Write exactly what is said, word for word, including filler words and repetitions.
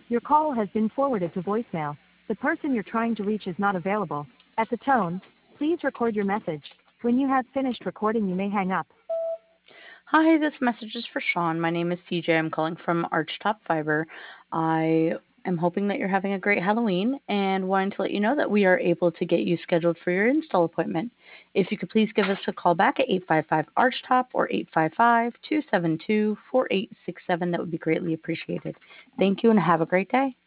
Your call has been forwarded to voicemail. The person you're trying to reach is not available. At the tone, please record your message. When you have finished recording, you may hang up. Hi, this message is for Sean. My name is C J. I'm calling from Archtop Fiber. I am hoping that you're having a great Halloween and wanting to let you know that we are able to get you scheduled for your install appointment. If you could please give us a call back at eight five five Archtop or eight five five, two seven two, four eight six seven, that would be greatly appreciated. Thank you and have a great day.